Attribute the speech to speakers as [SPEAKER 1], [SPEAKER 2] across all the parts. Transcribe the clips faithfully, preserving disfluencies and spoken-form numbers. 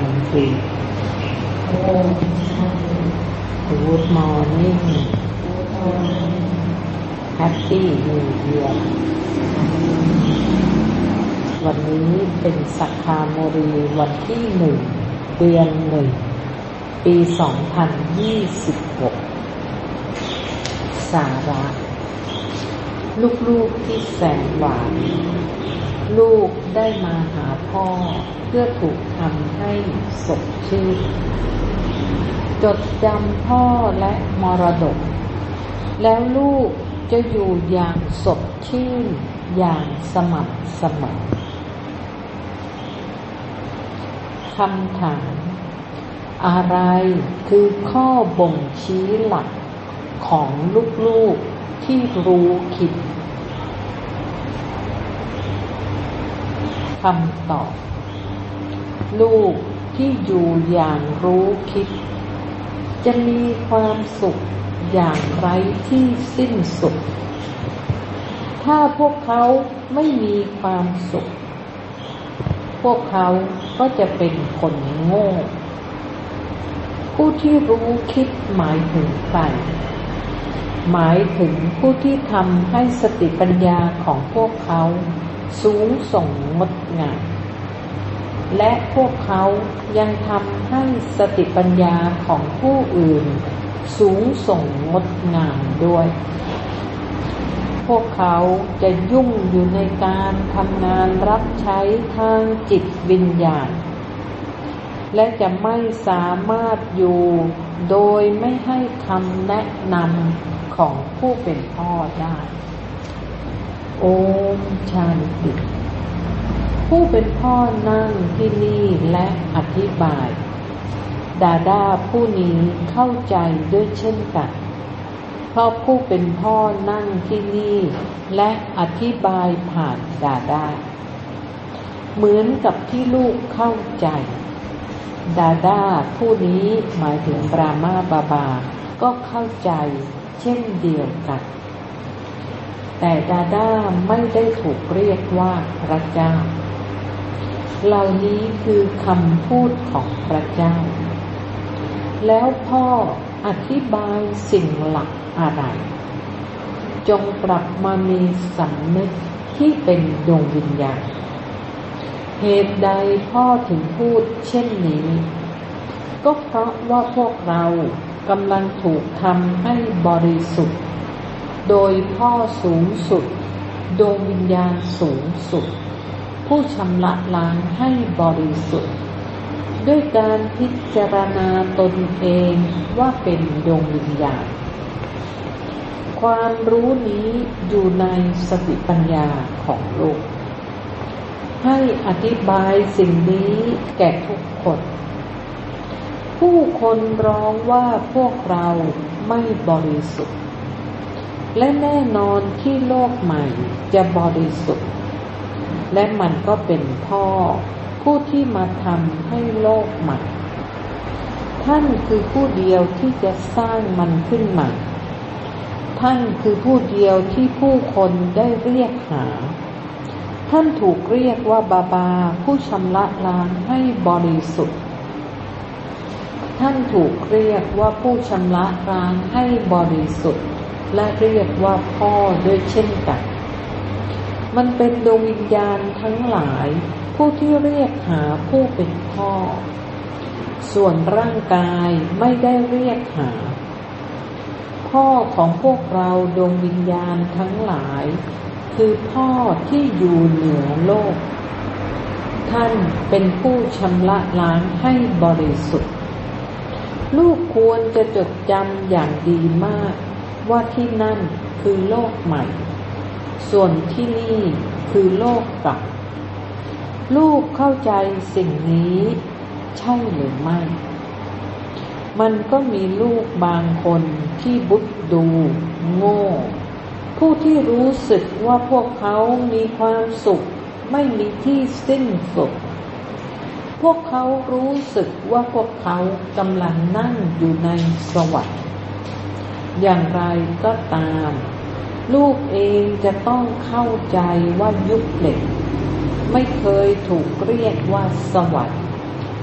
[SPEAKER 1] Mansi. Good morning. Happy New Year. วันนี้เป็นสักขาโมรีวันที่หนึ่งเดือนหนึ่งปีสองพันยี่สิบหกสาระลูกๆที่แสนหวานลูกได้มาหาพ่อเพื่อถูกทำให้สดชื่นจดจำพ่อและมรดกแล้วลูกจะอยู่อย่างสดชื่นอย่างสม่ำเสมอคำถามอะไรคือข้อบ่งชี้หลักของลูกๆที่รู้คิดคำตอบลูกที่อยู่อย่างรู้คิดจะมีความสุขอย่างไร้ที่สิ้นสุดถ้าพวกเขาไม่มีความสุขพวกเขาก็จะเป็นคนโง่ผู้ที่รู้คิดหมายถึงใครหมายถึงผู้ที่ทำให้สติปัญญาของพวกเขาสูงส่งงดงามและพวกเขายังทำให้สติปัญญาของผู้อื่นสูงส่งงดงามด้วยพวกเขาจะยุ่งอยู่ในการทำงานรับใช้ทางจิตวิญญาณและจะไม่สามารถอยู่โดยไม่ให้คำแนะนำของผู้เป็นพ่อได้โอมชาญติผู้เป็นพ่อนั่งที่นี่และอธิบายดาดาผู้นี้เข้าใจด้วยเช่นกันเพราะผู้เป็นพ่อนั่งที่นี่และอธิบายผ่านดาดาเหมือนกับที่ลูกเข้าใจดาดาผู้นี้หมายถึงบรามาบาบาก็เข้าใจเช่นเดียวกันแต่ดาดาไม่ได้ถูกเรียกว่าพระเจ้าเหล่านี้คือคำพูดของพระเจ้าแล้วพ่ออธิบายสิ่งหลักอะไรจงกลับมามีสำนึกที่เป็นดวงวิญญาณเหตุใดพ่อถึงพูดเช่นนี้ก็เพราะว่าพวกเรากำลังถูกทำให้บริสุทธิ์โดยพ่อสูงสุดดวงวิญญาณสูงสุดผู้ชำระล้างให้บริสุทธิ์ด้วยการพิจารณาตนเองว่าเป็นดวงวิญญาณความรู้นี้อยู่ในสติปัญญาของลูกให้อธิบายสิ่งนี้แก่ทุกคนผู้คนร้องว่าพวกเราไม่บริสุทธิ์และแน่นอนที่โลกใหม่จะบริสุทธิ์และมันก็เป็นพ่อผู้ที่มาทำให้โลกใหม่ท่านคือผู้เดียวที่จะสร้างมันขึ้นมาท่านคือผู้เดียวที่ผู้คนได้เรียกหาท่านถูกเรียกว่าบาบาผู้ชำระล้างให้บริสุทธิ์ท่านถูกเรียกว่าผู้ชำระล้างให้บริสุทธิ์และเรียกว่าพ่อด้วยเช่นกันมันเป็นดวงวิญญาณทั้งหลายผู้ที่เรียกหาผู้เป็นพ่อส่วนร่างกายไม่ได้เรียกหาพ่อของพวกเราดวงวิญญาณทั้งหลายคือพ่อที่อยู่เหนือโลกท่านเป็นผู้ชำระล้างให้บริสุทธิ์ลูกควรจะจดจำอย่างดีมากว่าที่นั่นคือโลกใหม่ส่วนที่นี่คือโลกเก่าลูกเข้าใจสิ่งนี้ใช่หรือไม่มันก็มีลูกบางคนที่บุดดูโง่ผู้ที่รู้สึกว่าพวกเขามีความสุขไม่มีที่สิ้นสุดพวกเขารู้สึกว่าพวกเขากำลังนั่งอยู่ในสวรรค์อย่างไรก็ตามลูกเองจะต้องเข้าใจว่ายุคเหล็กไม่เคยถูกเรียกว่าสวรรค์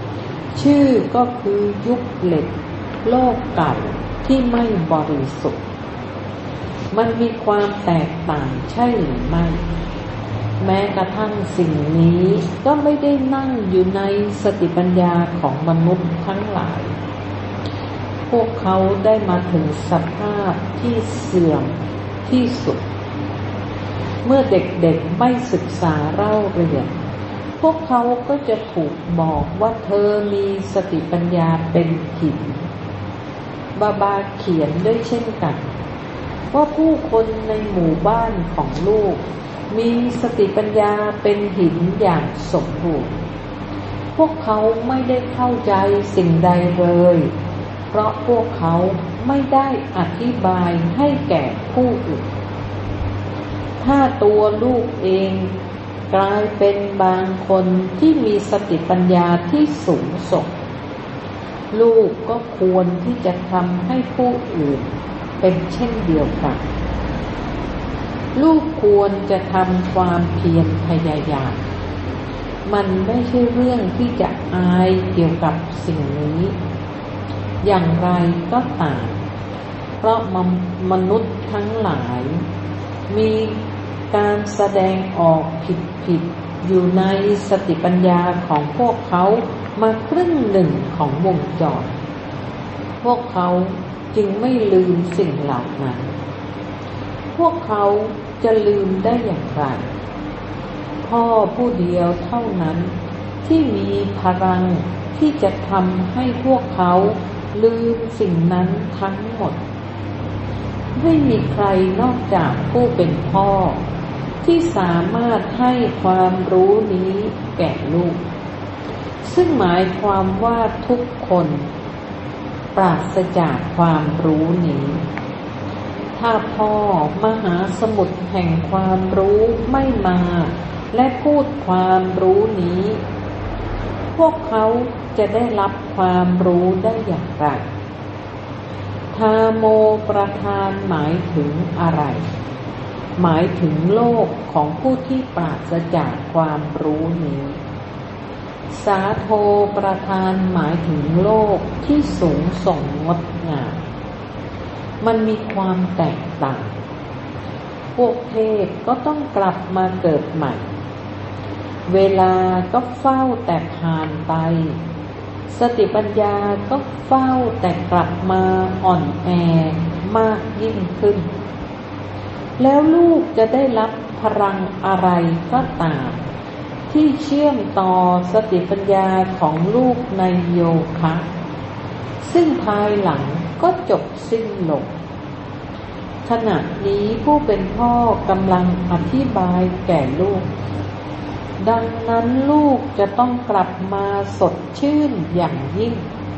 [SPEAKER 1] ชื่อก็คือยุคเหล็กโลกเก่าที่ไม่บริสุทธิ์มันมีความแตกต่างใช่หรือไม่แม้กระทั่งสิ่งนี้ก็ไม่ได้นั่งอยู่ในสติปัญญาของมนุษย์ทั้งหลายพวกเขาได้มาถึงสภาพที่เสื่อมที่สุดเมื่อเด็กๆไม่ศึกษาเล่าเรียนพวกเขาก็จะถูกบอกว่าเธอมีสติปัญญาเป็นหินบาบาเขียนด้วยเช่นกันว่าผู้คนในหมู่บ้านของลูกมีสติปัญญาเป็นหินอย่างสมบูรณ์พวกเขาไม่ได้เข้าใจสิ่งใดเลยเพราะพวกเขาไม่ได้อธิบายให้แก่ผู้อื่นถ้าตัวลูกเองกลายเป็นบางคนที่มีสติปัญญาที่สูงส่งลูกก็ควรที่จะทำให้ผู้อื่นเป็นเช่นเดียวกันลูกควรจะทำความเพียรพยายามมันไม่ใช่เรื่องที่จะอายเกี่ยวกับสิ่งนี้อย่างไรก็ตามเพราะมนุษย์ทั้งหลายมีการแสดงออกผิดๆอยู่ในสติปัญญาของพวกเขามาครึ่งหนึ่งของวงจรพวกเขาจึงไม่ลืมสิ่งเหล่านั้นพวกเขาจะลืมได้อย่างไรพ่อผู้เดียวเท่านั้นที่มีพลังที่จะทำให้พวกเขาลืมสิ่งนั้นทั้งหมดไม่มีใครนอกจากผู้เป็นพ่อที่สามารถให้ความรู้นี้แก่ลูกซึ่งหมายความว่าทุกคนปราศจากความรู้นี้ถ้าพ่อมหาสมุทรแห่งความรู้ไม่มาและพูดความรู้นี้พวกเขาจะได้รับความรู้ได้อย่างไรธาโมประธานหมายถึงอะไรหมายถึงโลกของผู้ที่ปราศจากความรู้นี้สาโทประธานหมายถึงโลกที่สูงส่งงดงามมันมีความแตกต่างพวกเทพก็ต้องกลับมาเกิดใหม่เวลาก็เฝ้าแต่ผ่านไปสติปัญญาก็เฝ้าแต่กลับมาอ่อนแอมากยิ่งขึ้นแล้วลูกจะได้รับพลังอะไรก็ตามที่เชื่อมต่อสติปัญญาของลูกในโยคะซึ่งภายหลังก็จบสิ้นลงขณะนี้ผู้เป็นพ่อกำลังอธิบายแก่ลูกดังนั้นลูกจะต้องกลับมาสดชื่นอย่างยิ่ง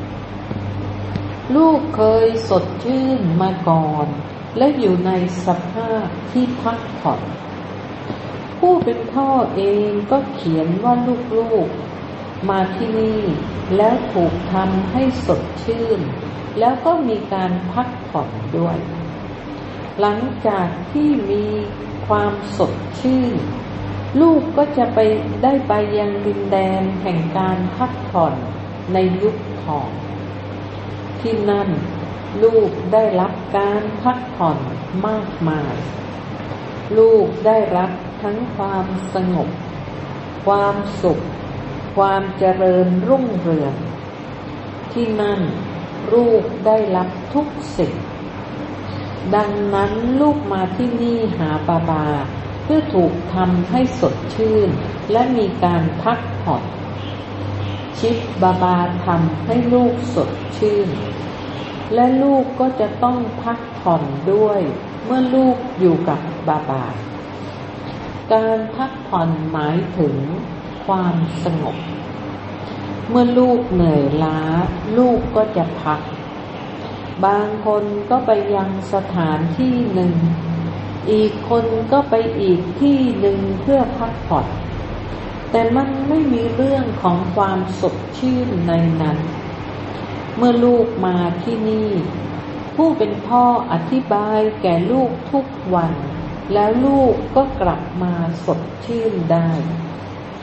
[SPEAKER 1] ลูกเคยสดชื่นมาก่อนและอยู่ในสภาพที่พักผ่อนผู้เป็นพ่อเองก็เขียนว่าลูกๆมาที่นี่แล้วถูกทำให้สดชื่นแล้วก็มีการพักผ่อนด้วยหลังจากที่มีความสดชื่นลูกก็จะไปได้ไปยังดินแดนแห่งการพักผ่อนในยุคทองที่นั่นลูกได้รับการพักผ่อนมากมายลูกได้รับทั้งความสงบความสุขความเจริญรุ่งเรืองที่นั่นลูกได้รับทุกสิ่งดังนั้นลูกมาที่นี่หาบาบาเพื่อถูกทำให้สดชื่นและมีการพักผ่อนชิปบาบาทำให้ลูกสดชื่นและลูกก็จะต้องพักผ่อนด้วยเมื่อลูกอยู่กับบาบาการพักผ่อนหมายถึงความสงบเมื่อลูกเหนื่อยล้าลูกก็จะพักบางคนก็ไปยังสถานที่หนึ่งอีกคนก็ไปอีกที่หนึ่งเพื่อพักผ่อนแต่มันไม่มีเรื่องของความสดชื่นในนั้นเมื่อลูกมาที่นี่ผู้เป็นพ่ออธิบายแก่ลูกทุกวันแล้วลูกก็กลับมาสดชื่นได้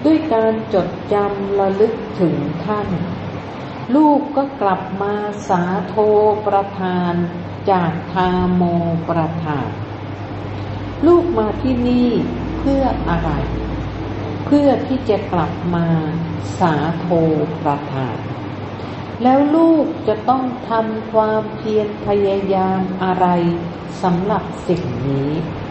[SPEAKER 1] ด้วยการจดจำระลึกถึงท่านลูกก็กลับมาสาโทประทานจากทาโมประทานลูกมาที่นี่เพื่ออะไรเพื่อที่จะกลับมาสาโทประทานแล้วลูกจะต้องทำความเพียรพยายามอะไรสำหรับสิ่งนี้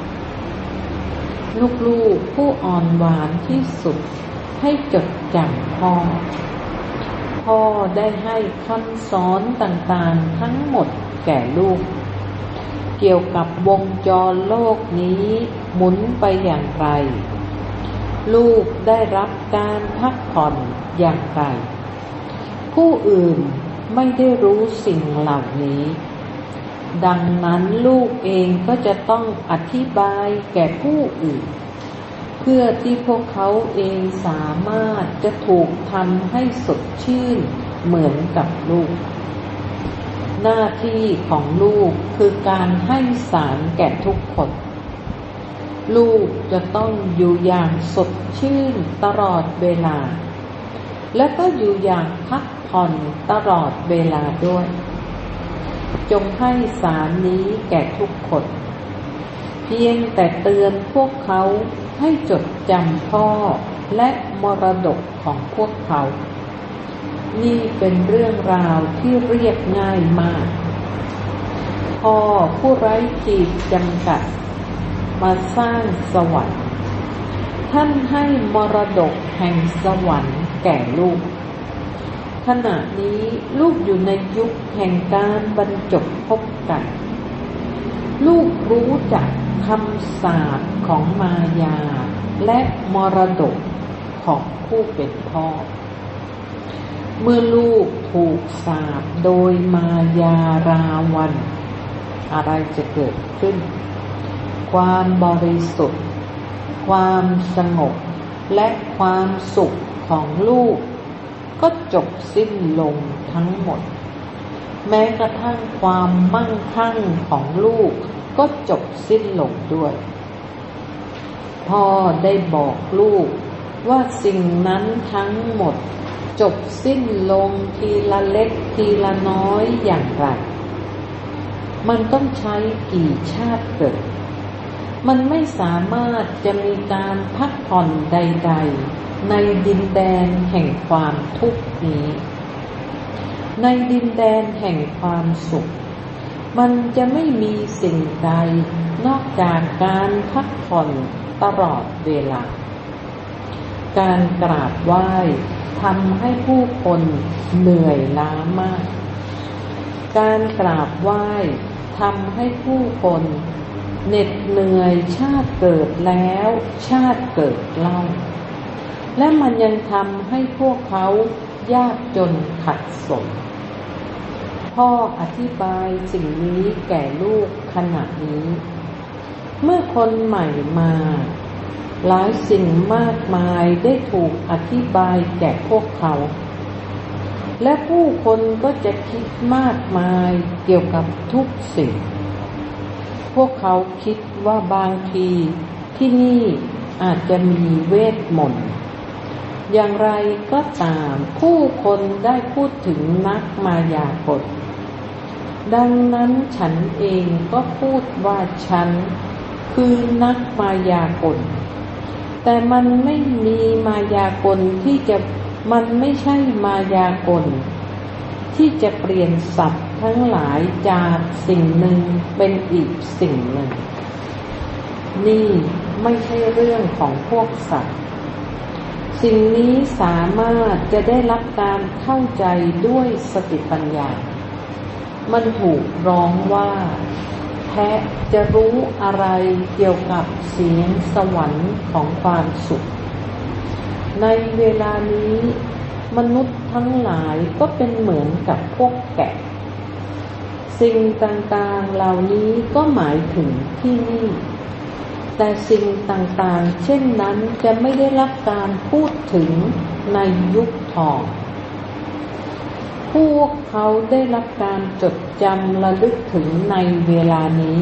[SPEAKER 1] ลูกๆผู้อ่อนหวานที่สุดให้จดจำพ่อพ่อได้ให้คำสอนต่างๆทั้งหมดแก่ลูกเกี่ยวกับวงจรโลกนี้หมุนไปอย่างไรลูกได้รับการพักผ่อนอย่างไรผู้อื่นไม่ได้รู้สิ่งเหล่านี้ดังนั้นลูกเองก็จะต้องอธิบายแก่ผู้อื่นเพื่อที่พวกเขาเองสามารถจะถูกทำให้สดชื่นเหมือนกับลูกหน้าที่ของลูกคือการให้สารแก่ทุกคนลูกจะต้องอยู่อย่างสดชื่นตลอดเวลาและก็อยู่อย่างพักผ่อนตลอดเวลาด้วยจงให้สารนี้แก่ทุกคนเพียงแต่เตือนพวกเขาให้จดจำพ่อและมรดกของพวกเขานี่เป็นเรื่องราวที่เรียบง่ายมากพ่อผู้ไร้ขีดจำกัดมาสร้างสวรรค์ท่านให้มรดกแห่งสวรรค์แก่ลูกขณะนี้ลูกอยู่ในยุคแห่งการบรรจบพบกันลูกรู้จักคำสาปของมายาและมรดกของผู้เป็นพ่อเมื่อลูกถูกสาปโดยมายาราวันอะไรจะเกิดขึ้นความบริสุทธิ์ความสงบและความสุขของลูกก็จบสิ้นลงทั้งหมดแม้กระทั่งความมั่งคั่งของลูกก็จบสิ้นลงด้วยพ่อได้บอกลูกว่าสิ่งนั้นทั้งหมดจบสิ้นลงทีละเล็กทีละน้อยอย่างไรมันต้องใช้กี่ชาติเกิดมันไม่สามารถจะมีการพักผ่อนใดๆในดินแดนแห่งความทุกข์นี้ในดินแดนแห่งความสุขมันจะไม่มีสิ่งใดนอกจากการพักผ่อนตลอดเวลาการกราบไหว้ทำให้ผู้คนเหนื่อยล้ามากการกราบไหว้ทำให้ผู้คนเหน็ดเหนื่อยชาติเกิดแล้วชาติเกิดเล่าและมันยังทำให้พวกเขายากจนขัดสนพ่ออธิบายสิ่งนี้แก่ลูกขณะนี้เมื่อคนใหม่มาหลายสิ่งมากมายได้ถูกอธิบายแก่พวกเขาและผู้คนก็จะคิดมากมายเกี่ยวกับทุกสิ่งพวกเขาคิดว่าบางทีที่นี่อาจจะมีเวทมนต์อย่างไรก็ตามผู้คนได้พูดถึงนักมายากลดังนั้นฉันเองก็พูดว่าฉันคือนักมายากลแต่มันไม่มีมายากลที่จะมันไม่ใช่มายากลที่จะเปลี่ยนสัตว์ทั้งหลายจากสิ่งหนึ่งเป็นอีกสิ่งหนึ่งนี่ไม่ใช่เรื่องของพวกสัตว์สิ่งนี้สามารถจะได้รับการเข้าใจด้วยสติปัญญามันถูกร้องว่าแพะจะรู้อะไรเกี่ยวกับเสียงสวรรค์ของความสุขในเวลานี้มนุษย์ทั้งหลายก็เป็นเหมือนกับพวกแกะสิ่งต่างๆเหล่านี้ก็หมายถึงที่นี่แต่สิ่งต่างๆเช่นนั้นจะไม่ได้รับการพูดถึงในยุคทองพวกเขาได้รับการจดจำระลึกถึงในเวลานี้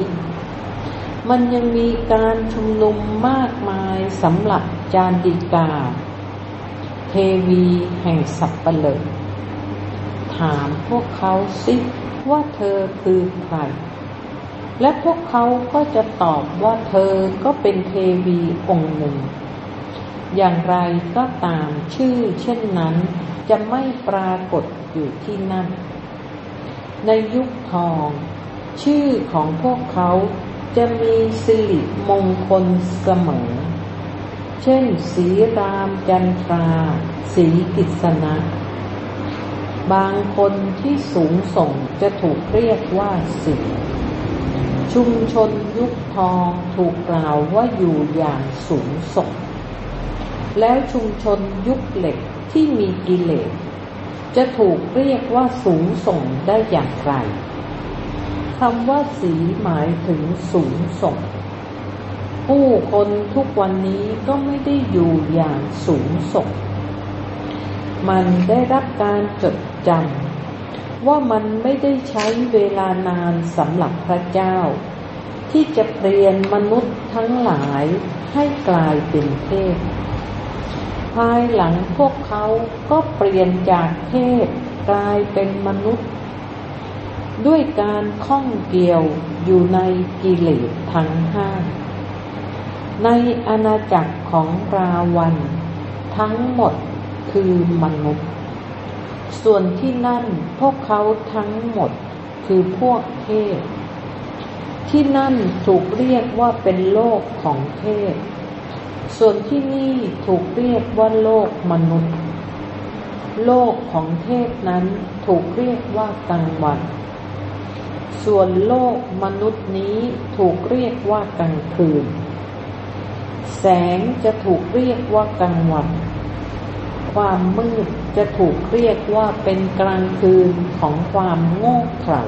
[SPEAKER 1] มันยังมีการชุมนุมมากมายสำหรับจารดิกาเทวีแห่งสัปเหร่อถามพวกเขาสิว่าเธอคือใครและพวกเขาก็จะตอบว่าเธอก็เป็นเทวีองค์หนึ่งอย่างไรก็ตามชื่อเช่นนั้นจะไม่ปรากฏอยู่ที่นั่นในยุคทองชื่อของพวกเขาจะมีสิริมงคลเสมอเช่นศรีรามจันทราศรีกฤษณะบางคนที่สูงส่งจะถูกเรียกว่าศรีชุมชนยุคทองถูกกล่าวว่าอยู่อย่างสูงส่งแล้วชุมชนยุคเหล็กที่มีกิเลสจะถูกเรียกว่าสูงส่งได้อย่างไรคำว่าสีหมายถึงสูงส่งผู้คนทุกวันนี้ก็ไม่ได้อยู่อย่างสูงส่งมันได้รับการจดจำว่ามันไม่ได้ใช้เวลานานสำหรับพระเจ้าที่จะเปลี่ยนมนุษย์ทั้งหลายให้กลายเป็นเทพภายหลังพวกเขาก็เปลี่ยนจากเทพกลายเป็นมนุษย์ด้วยการข้องเกี่ยวอยู่ในกิเลสทั้งห้าในอาณาจักรของราวันทั้งหมดคือมนุษย์ส่วนที่นั่นพวกเขาทั้งหมดคือพวกเทพที่นั่นถูกเรียกว่าเป็นโลกของเทพส่วนที่นี่ถูกเรียกว่าโลกมนุษย์โลกของเทพนั้นถูกเรียกว่ากลางวันส่วนโลกมนุษย์นี้ถูกเรียกว่ากลางคืนแสงจะถูกเรียกว่ากลางวันความมืดจะถูกเรียกว่าเป็นกลางคืนของความโง่เขลา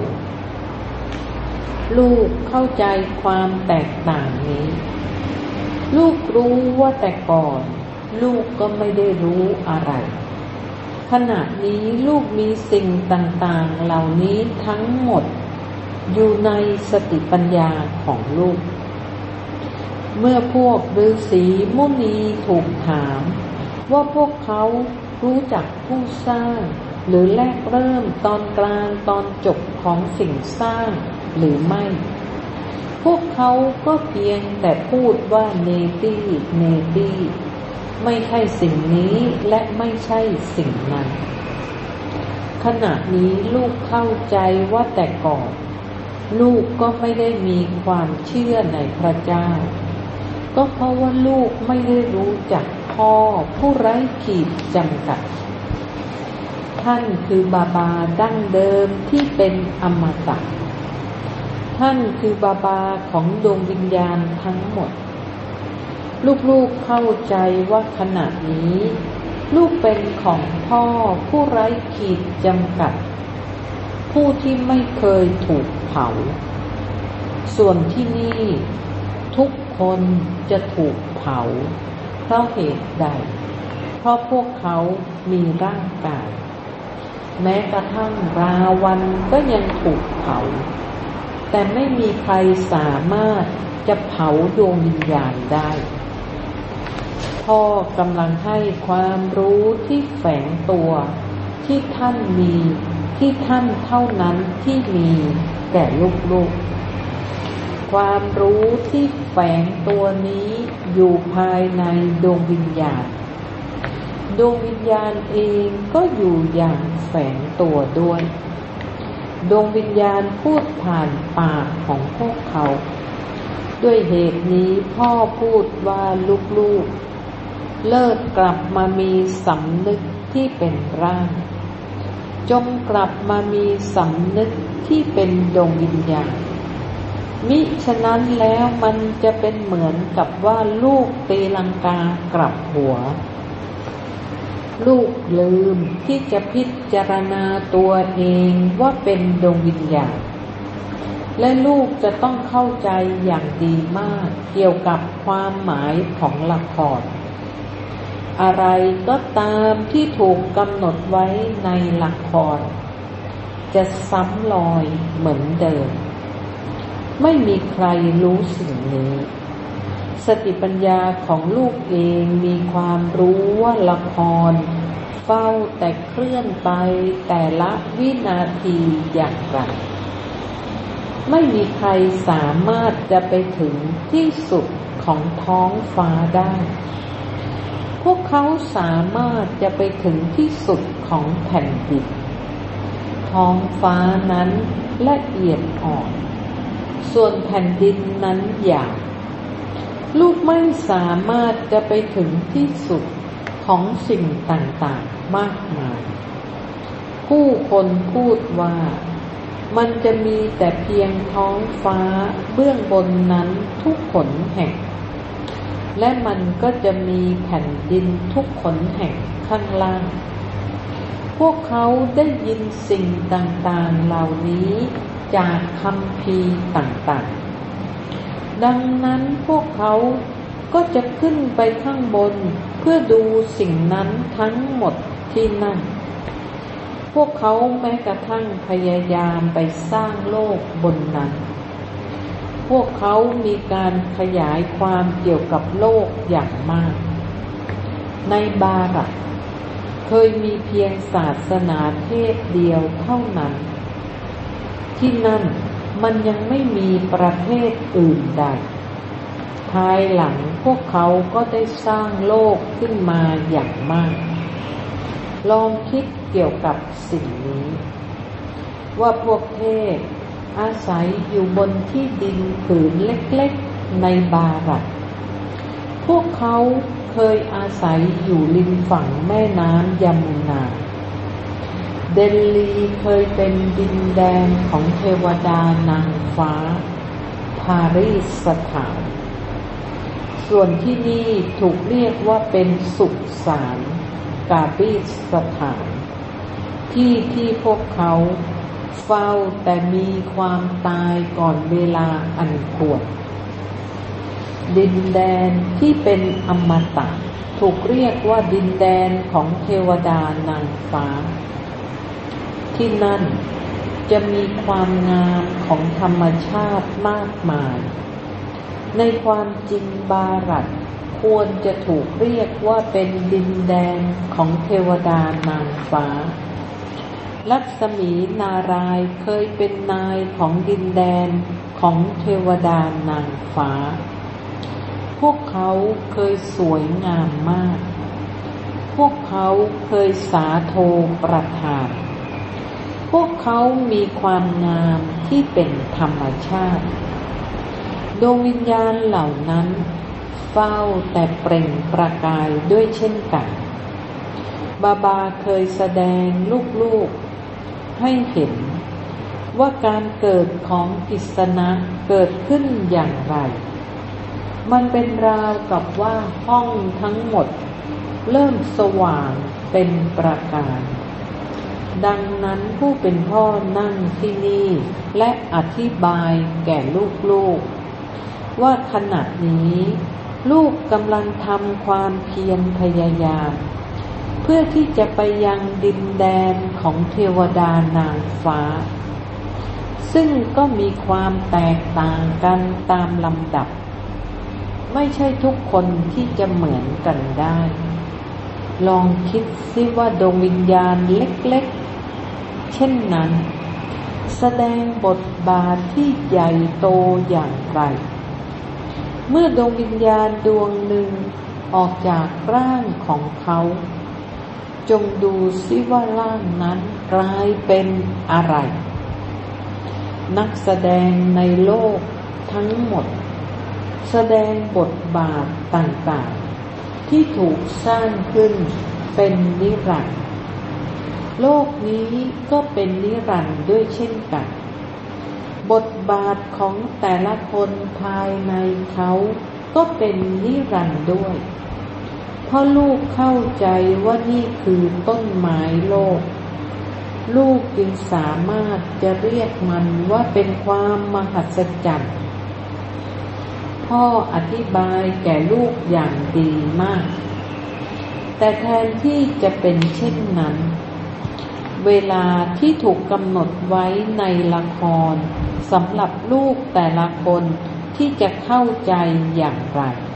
[SPEAKER 1] ลูกเข้าใจความแตกต่างนี้ลูกรู้ว่าแต่ก่อนลูกก็ไม่ได้รู้อะไรขณะนี้ลูกมีสิ่งต่างๆเหล่านี้ทั้งหมดอยู่ในสติปัญญาของลูกเมื่อพวกฤาษีมุนีถูกถามว่าพวกเขารู้จักผู้สร้างหรือแรกเริ่มตอนกลางตอนจบของสิ่งสร้างหรือไม่พวกเขาก็เพียงแต่พูดว่าเนติเนติไม่ใช่สิ่งนี้และไม่ใช่สิ่งนั้นขณะนี้ลูกเข้าใจว่าแต่ก่อนลูกก็ไม่ได้มีความเชื่อในพระเจ้าก็เพราะว่าลูกไม่ได้รู้จักพ่อผู้ไร้ขีดจำกัดท่านคือบาบาดั้งเดิมที่เป็นอมตะท่านคือบาบาของดวงวิญญาณทั้งหมดลูกๆเข้าใจว่าขณะนี้ลูกเป็นของพ่อผู้ไร้ขีดจำกัดผู้ที่ไม่เคยถูกเผาส่วนที่นี่ทุกคนจะถูกเผาเพราะเหตุใดเพราะพวกเขามีร่างกายแม้กระทั่งราวันก็ยังถูกเผาแต่ไม่มีใครสามารถจะเผาดวงวิญญาณได้พ่อกำลังให้ความรู้ที่แฝงตัวที่ท่านมีที่ท่านเท่านั้นที่มีแก่ลูกๆความรู้ที่แฝงตัวนี้อยู่ภายในดวงวิญญาณดวงวิญญาณเองก็อยู่อย่างแฝงตัวด้วยดวงวิญญาณพูดผ่านปากของพวกเขาด้วยเหตุนี้พ่อพูดว่าลูกๆเลิกกลับมามีสำนึกที่เป็นร่างจงกลับมามีสำนึกที่เป็นดวงวิญญาณมิฉะนั้นแล้วมันจะเป็นเหมือนกับว่าลูกตีลังกากลับหัวลูกลืมที่จะพิจารณาตัวเองว่าเป็นดวงวิญญาณและลูกจะต้องเข้าใจอย่างดีมากเกี่ยวกับความหมายของละครอะไรก็ตามที่ถูกกำหนดไว้ในละครจะซ้ำรอยเหมือนเดิมไม่มีใครรู้สิ่งนี้สติปัญญาของลูกเองมีความรู้ว่าละครเฝ้าแต่เคลื่อนไปแต่ละวินาทีอย่างไรไม่มีใครสามารถจะไปถึงที่สุดของท้องฟ้าได้พวกเขาสามารถจะไปถึงที่สุดของแผ่นดินท้องฟ้านั้นละเอียดอ่อนส่วนแผ่นดินนั้นหยาบลูกไม่สามารถจะไปถึงที่สุดของสิ่งต่างๆมากมายผู้คนพูดว่ามันจะมีแต่เพียงท้องฟ้าเบื้องบนนั้นทุกขนแห่งและมันก็จะมีแผ่นดินทุกขนแห่งข้างล่างพวกเขาได้ยินสิ่งต่างๆเหล่านี้จากคัมภีร์ต่างๆดังนั้นพวกเขาก็จะขึ้นไปข้างบนเพื่อดูสิ่งนั้นทั้งหมดที่นั่นพวกเขาแม้กระทั่งพยายามไปสร้างโลกบนนั้นพวกเขามีการขยายความเกี่ยวกับโลกอย่างมากในบารักเคยมีเพียงศาสนาเทศเดียวเท่านั้นที่นั่นมันยังไม่มีประเทศอื่นใดภายหลังพวกเขาก็ได้สร้างโลกขึ้นมาอย่างมากลองคิดเกี่ยวกับสิ่งนี้ว่าพวกเทพอาศัยอยู่บนที่ดินผืนเล็กๆในบารักพวกเขาเคยอาศัยอยู่ริมฝั่งแม่น้ำยมุนาเดลลีเคยเป็นดินแดนของเทวดานางฟ้าพาริสสถานส่วนที่นี่ถูกเรียกว่าเป็นสุสานกาบิสถานที่ที่พวกเขาเฝ้าแต่มีความตายก่อนเวลาอันควรดินแดนที่เป็นอมตะถูกเรียกว่าดินแดนของเทวดานางฟ้าที่นั่นจะมีความงามของธรรมชาติมากมายในความจริงบารักควรจะถูกเรียกว่าเป็นดินแดนของเทวดานางฟ้าลักษมีนารายณ์เคยเป็นนายของดินแดนของเทวดานางฟ้าพวกเขาเคยสวยงามมากพวกเขาเคยสาโทประทานพวกเขามีความงามที่เป็นธรรมชาติดวงวิญญาณเหล่านั้นเฝ้าแต่เปล่งประกายด้วยเช่นกันบาบาเคยแสดงลูกๆให้เห็นว่าการเกิดของกิษณะเกิดขึ้นอย่างไรมันเป็นราวกับว่าห้องทั้งหมดเริ่มสว่างเป็นประกายดังนั้นผู้เป็นพ่อนั่งที่นี่และอธิบายแก่ลูกๆว่าขณะนี้ลูกกำลังทำความเพียรพยายามเพื่อที่จะไปยังดินแดนของเทวดานางฟ้าซึ่งก็มีความแตกต่างกันตามลำดับไม่ใช่ทุกคนที่จะเหมือนกันได้ลองคิดซิว่าดวงวิญญาณเล็กๆเช่นนั้นแสดงบทบาทที่ใหญ่โตอย่างไรเมื่อดวงวิญญาณดวงหนึ่งออกจากร่างของเขาจงดูซิว่าร่างนั้นกลายเป็นอะไรนักแสดงในโลกทั้งหมดแสดงบทบาทต่างๆที่ถูกสร้างขึ้นเป็นนิรันดร์โลกนี้ก็เป็นนิรันดร์ด้วยเช่นกันบทบาทของแต่ละคนภายในเขาก็เป็นนิรันดร์ด้วยเพราะลูกเข้าใจว่านี่คือต้นไม้โลกลูกจึงสามารถจะเรียกมันว่าเป็นความมหัศจรรย์พ่ออธิบายแก่ลูกอย่างดีมากแต่แทนที่จะเป็นเช่นนั้นเวลาที่ถูกกำหนดไว้ในละครสำหรับลูกแต่ละคนที่จะเข้าใจอย่างไร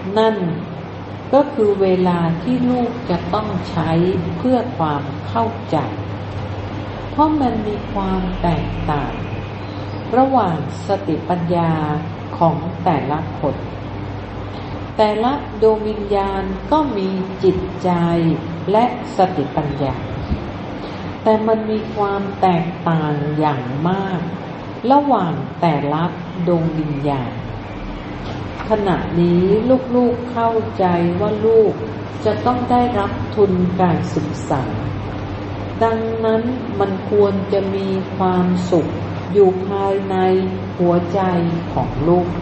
[SPEAKER 1] นั่นก็คือเวลาที่ลูกจะต้องใช้เพื่อความเข้าใจเพราะมันมีความแตกต่างระหว่างสติปัญญาของแต่ละคนแต่ละดวงวิญญาณก็มีจิตใจและสติปัญญาแต่มันมีความแตกต่างอย่างมากระหว่างแต่ละดวงวิญญาณขณะนี้ลูกๆเข้าใจว่าลูกจะต้องได้รับทุนการศึกษาดังนั้นมันควรจะมีความสุขอยู่ภายในหัวใจของลูก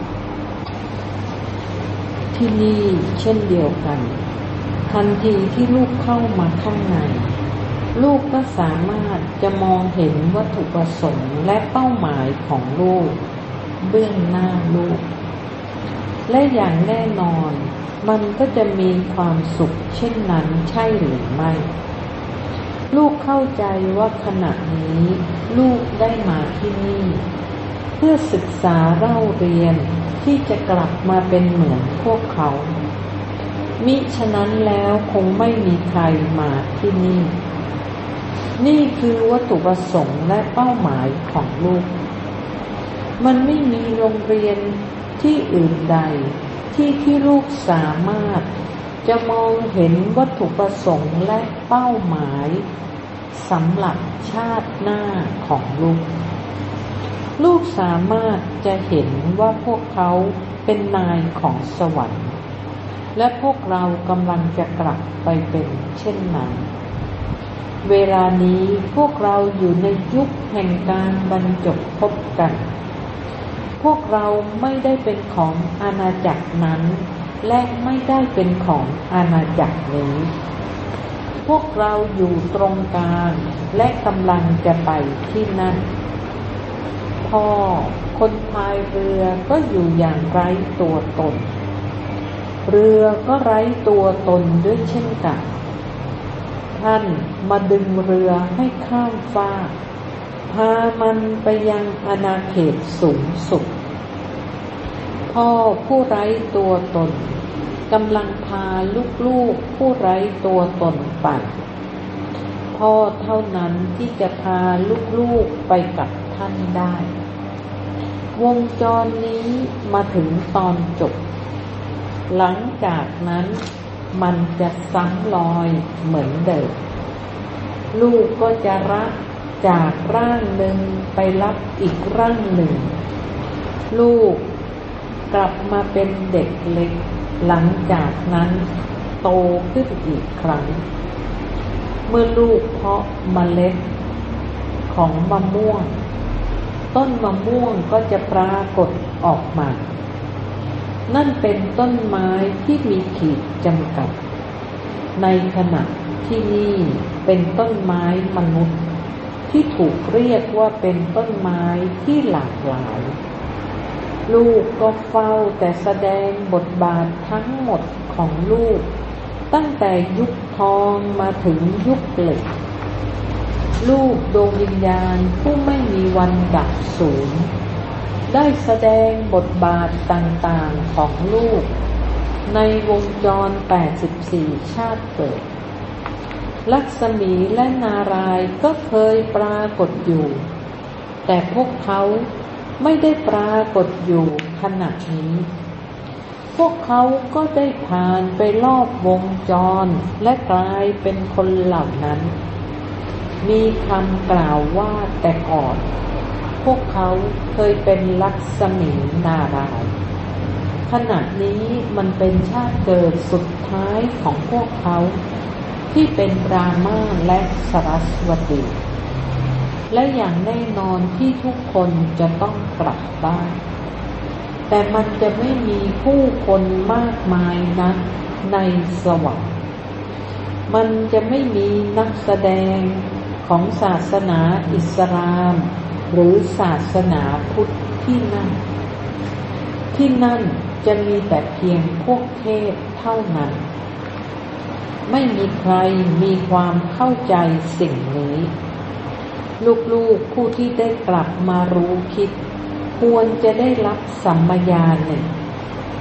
[SPEAKER 1] ที่นี่เช่นเดียวกันทันทีที่ลูกเข้ามาข้างในลูกก็สามารถจะมองเห็นวัตถุประสงค์และเป้าหมายของลูกเบื้องหน้าลูกและอย่างแน่นอนมันก็จะมีความสุขเช่นนั้นใช่หรือไม่ลูกเข้าใจว่าขณะนี้ลูกได้มาที่นี่เพื่อศึกษาเล่าเรียนที่จะกลับมาเป็นเหมือนพวกเขามิฉะนั้นแล้วคงไม่มีใครมาที่นี่นี่คือวัตถุประสงค์และเป้าหมายของลูกมันไม่มีโรงเรียนที่อื่นใดที่ที่ลูกสามารถจะมองเห็นวัตถุประสงค์และเป้าหมายสำหรับชาติหน้าของลูกลูกสามารถจะเห็นว่าพวกเขาเป็นนายของสวรรค์และพวกเรากำลังจะกลับไปเป็นเช่นนั้นเวลานี้พวกเราอยู่ในยุคแห่งการบรรจบพบกันพวกเราไม่ได้เป็นของอาณาจักรนั้นและไม่ได้เป็นของอาณาจักรนี้พวกเราอยู่ตรงกลางและกำลังจะไปที่นั่นพ่อคนพายเรือก็อยู่อย่างไร้ตัวตนเรือก็ไร้ตัวตนด้วยเช่นกันท่านมาดึงเรือให้ข้ามฟากพามันไปยังอาณาเขตสูงสุดพ่อผู้ไร้ตัวตนกำลังพาลูกๆผู้ไร้ตัวตนไปพ่อเท่านั้นที่จะพาลูกๆไปกับท่านได้วงจรนี้มาถึงตอนจบหลังจากนั้นมันจะซ้ำรอยเหมือนเดิมลูกก็จะรักจากร่างหนึ่งไปรับอีกร่างหนึ่งลูกกลับมาเป็นเด็กเล็กหลังจากนั้นโตขึ้นอีกครั้งเมื่อลูกเพาะเมล็ดของมะม่วงต้นมะม่วงก็จะปรากฏออกมานั่นเป็นต้นไม้ที่มีขีดจำกัดในขณะที่นี่เป็นต้นไม้มนุษย์ที่ถูกเรียกว่าเป็นต้นไม้ที่หลากหลายลูกก็เฝ้าแต่แสดงบทบาททั้งหมดของลูกตั้งแต่ยุคทองมาถึงยุคเหล็กลูกดวงวิญญาณผู้ไม่มีวันดับสูญได้แสดงบทบาทต่างๆของลูกในวงจรแปดสิบสี่ชาติเกิดลักษมีและนารายณ์ก็เคยปรากฏอยู่แต่พวกเขาไม่ได้ปรากฏอยู่ขณะนี้พวกเขาก็ได้ผ่านไปรอบวงจรและกลายเป็นคนเหล่านั้นมีคำกล่าวว่าแต่ก่อนพวกเขาเคยเป็นลักษมีนารายณ์ขณะนี้มันเป็นชาติเกิดสุดท้ายของพวกเขาที่เป็นรามาและสรัสวตีและอย่างแน่นอนที่ทุกคนจะต้องกลับบ้านแต่มันจะไม่มีผู้คนมากมายนักในสวรรค์มันจะไม่มีนักแสดงของศาสนาอิสลามหรือศาสนาพุทธที่นั่นที่นั่นจะมีแต่เพียงพวกเทพเท่านั้นไม่มีใครมีความเข้าใจสิ่งนี้ลูกๆผู้ที่ได้กลับมารู้คิดควรจะได้รับสัมมาญาณหนึ่ง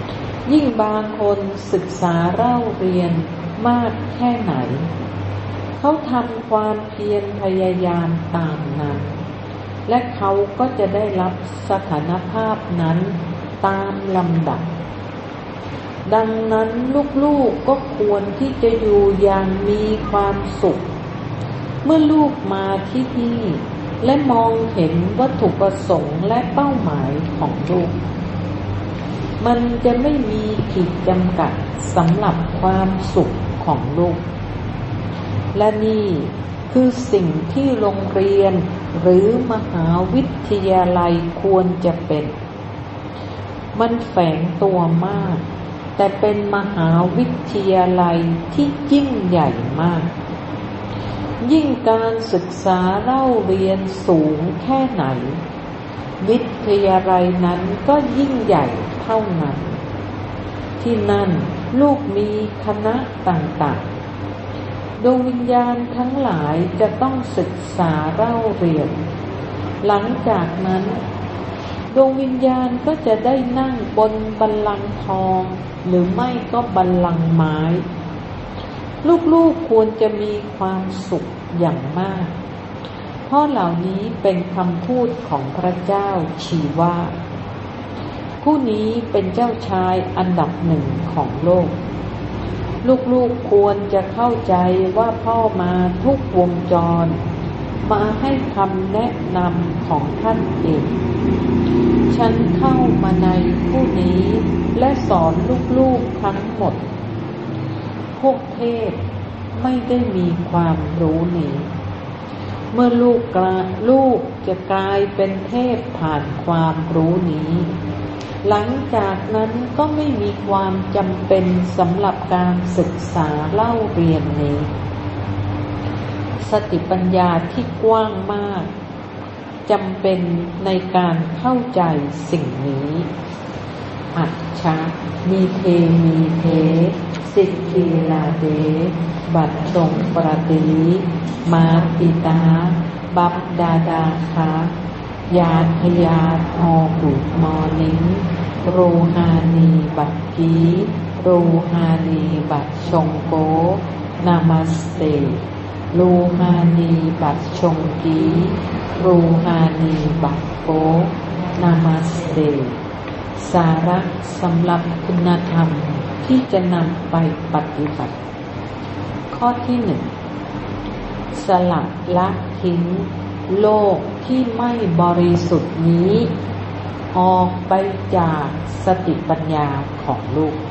[SPEAKER 1] ยิ่งบางคนศึกษาเล่าเรียนมากแค่ไหนเขาทำความเพียรพยายามตามนั้นและเขาก็จะได้รับสถานภาพนั้นตามลำดับดังนั้นลูกๆก็ควรที่จะอยู่อย่างมีความสุขเมื่อลูกมาที่นี่และมองเห็นวัตถุประสงค์และเป้าหมายของลูกมันจะไม่มีขีดจำกัดสำหรับความสุขของลูกและนี่คือสิ่งที่โรงเรียนหรือมหาวิทยาลัยควรจะเป็นมันแฝงตัวมากแต่เป็นมหาวิทยาลัยที่ยิ่งใหญ่มากยิ่งการศึกษาเล่าเรียนสูงแค่ไหนวิทยาลัยนั้นก็ยิ่งใหญ่เท่านั้นที่นั่นลูกมีคณะต่างๆดวงวิญญาณทั้งหลายจะต้องศึกษาเล่าเรียนหลังจากนั้นดวงวิญญาณก็จะได้นั่งบนบัลลังก์ทองหรือไม่ก็บัลลังก์ไม้ลูกๆควรจะมีความสุขอย่างมากเพราะเหล่านี้เป็นคำพูดของพระเจ้าชีวาผู้นี้เป็นเจ้าชายอันดับหนึ่งของโลกลูกๆควรจะเข้าใจว่าพ่อมาทุกวงจรมาให้คำแนะนำของท่านเองฉันเข้ามาในผู้นี้และสอนลูกๆทั้งหมดพวกเทพไม่ได้มีความรู้นี้เมื่อลูกกลาลูกจะกลายเป็นเทพผ่านความรู้นี้หลังจากนั้นก็ไม่มีความจำเป็นสำหรับการศึกษาเล่าเรียนนี้สติปัญญาที่กว้างมากจำเป็นในการเข้าใจสิ่งนี้อัจฉะมีเทมีเทสิกขีลาเดบัดตรงประติมาติตาบับดาดาคายาทยาทอบุตมอนิงโรฮานีบัดกีโรฮานีบัดชงโกนามัสเตโรฮานีบัดชงกีโรฮานีบัดโกนามัสเตสาระสำหรับคุณธรรมที่จะนำไปปฏิบัติข้อที่หนึ่งสลัดละทิ้งโลกที่ไม่บริสุทธิ์นี้ออกไปจากสติปัญญาของลูก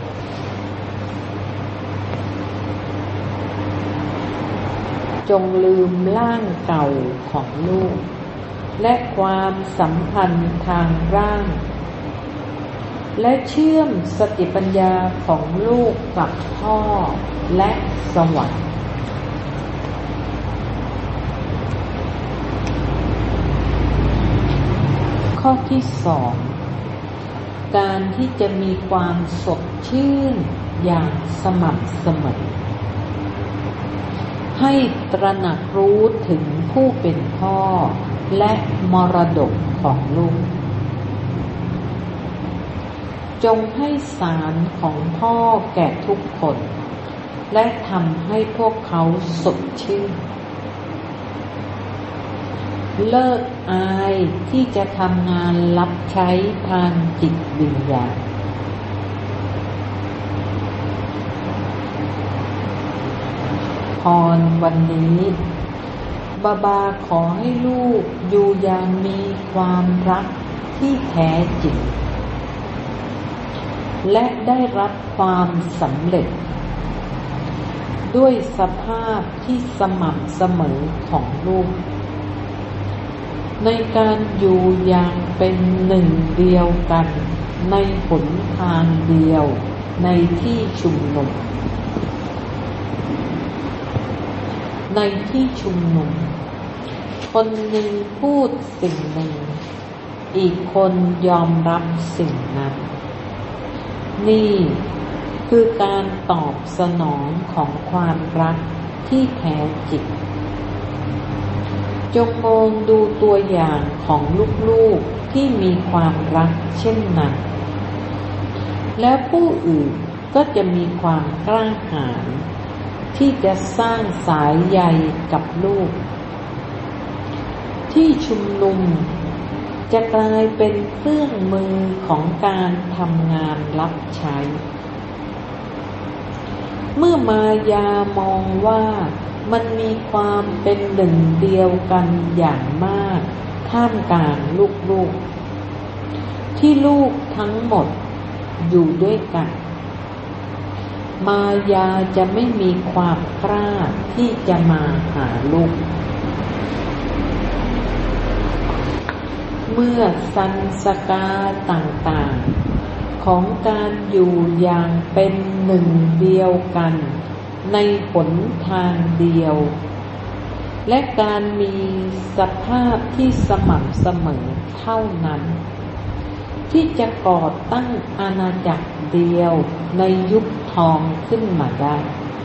[SPEAKER 1] จงลืมร่างเก่าของลูกและความสัมพันธ์ทางร่างและเชื่อมสติปัญญาของลูกกับพ่อและสวรรค์ข้อที่สองการที่จะมีความสดชื่นอย่างสม่ำเสมอให้ตระหนักรู้ถึงผู้เป็นพ่อและมรดกของลูกจงให้สารของพ่อแก่ทุกคนและทำให้พวกเขาสดชื่นเลิกอายที่จะทำงานรับใช้ทางจิตวิญญาณพรวันนี้บาบาขอให้ลูกอยู่อย่างมีความรักที่แท้จริงและได้รับความสำเร็จด้วยสภาพที่สม่ำเสมอของลูกในการอยู่อย่างเป็นหนึ่งเดียวกันในหนทางเดียวในที่ชุมนุมในที่ชุมนุมคนหนึ่งพูดสิ่งหนึ่งอีกคนยอมรับสิ่งนั้นนี่คือการตอบสนองของความรักที่แท้จริงจงมองดูตัวอย่างของลูกๆที่มีความรักเช่นนั้นแล้วผู้อื่นก็จะมีความกล้าหาญที่จะสร้างสายใยกับลูกที่ชุมนุมจะกลายเป็นเครื่องมือของการทำงานรับใช้เมื่อมายามองว่ามันมีความเป็นหนึ่งเดียวกันอย่างมากท่ามกลางลูกๆที่ลูกทั้งหมดอยู่ด้วยกันมายาจะไม่มีความกล้าที่จะมาหาลูกเมื่อสันสกาต่างๆของการอยู่อย่างเป็นหนึ่งเดียวกันในหนทางเดียวและการมีสภาพที่สม่ำเสมอเท่านั้นที่จะก่อตั้งอาณาจักรเดียวในยุคทองขึ้นมาได้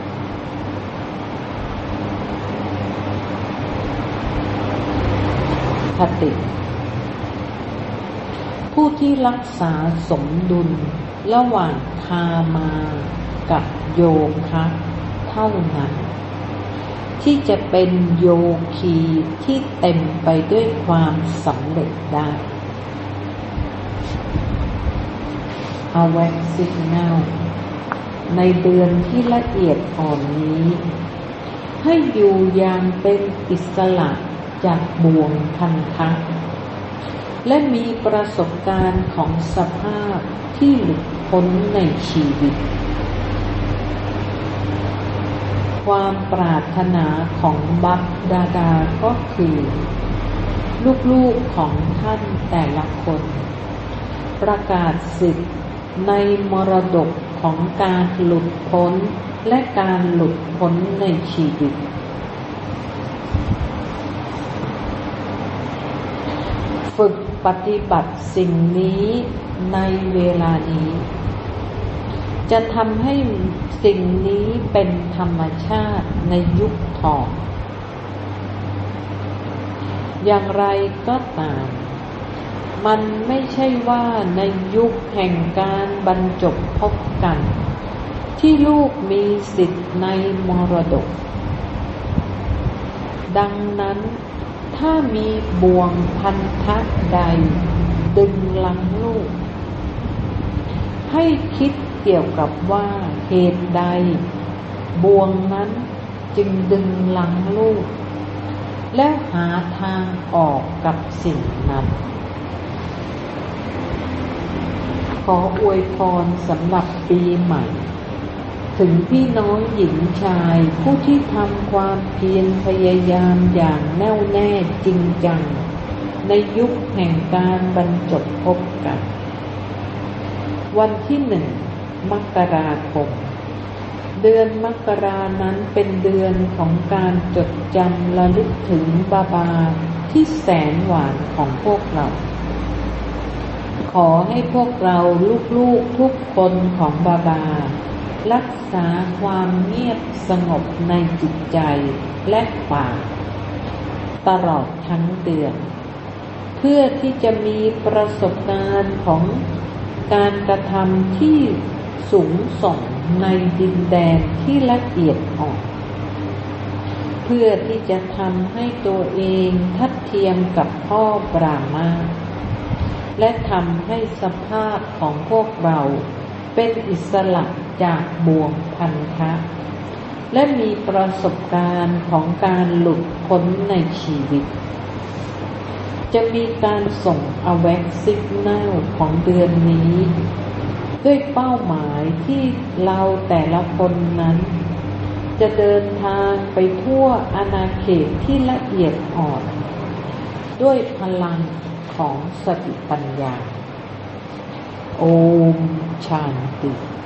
[SPEAKER 1] คติผู้ที่รักษาสมดุลระหว่างคามากับโยคะเท่านั้นที่จะเป็นโยคีที่เต็มไปด้วยความสำเร็จได้ Awake Signal ในเดือนที่ละเอียดอ่อนนี้ให้อยู่อย่างเป็นอิสระจากบ่วงพันธะและมีประสบการณ์ของสภาพที่หลุดพ้นในชีวิตความปรารถนาของบัพดาดาก็คือลูกๆของท่านแต่ละคนประกาศสิทธิ์ในมรดกของการหลุดพ้นและการหลุดพ้นในชีวิตฝึกปฏิบัติสิ่งนี้ในเวลานี้จะทำให้สิ่งนี้เป็นธรรมชาติในยุคทองอย่างไรก็ตามมันไม่ใช่ว่าในยุคแห่งการบรรจบพบกันที่ลูกมีสิทธิ์ในมรดกดังนั้นถ้ามีบ่วงพันธะใดดึงลังลูกให้คิดเกี่ยวกับว่าเหตุใดบ่วงนั้นจึงดึงลังลูกแล้วหาทางออกกับสิ่งนั้นขออวยพรสำหรับปีใหม่ถึงพี่น้องหญิงชายผู้ที่ทำความเพียรพยายามอย่างแน่วแน่จริงจังในยุคแห่งการบรรจบพบกันวันที่หนึ่งมกราคมเดือนมกรานั้นเป็นเดือนของการจดจำระลึกถึงบาบาที่แสนหวานของพวกเราขอให้พวกเราลูกๆทุกคนของบาบารักษาความเงียบสงบในจิตใจและปากตลอดทั้งเดือนเพื่อที่จะมีประสบการณ์ของการกระทำที่สูงส่งในดินแดนที่ละเอียดอ่อนเพื่อที่จะทำให้ตัวเองทัดเทียมกับพ่อบรามาและทำให้สภาพของพวกเราเป็นอิสระจากบ่วงพันธะและมีประสบการณ์ของการหลุดพ้นในชีวิตจะมีการส่ง Awake Signal ของเดือนนี้ด้วยเป้าหมายที่เราแต่ละคนนั้นจะเดินทางไปทั่วอาณาเขตที่ละเอียดอ่อนด้วยพลังของสติปัญญาโอมชานติ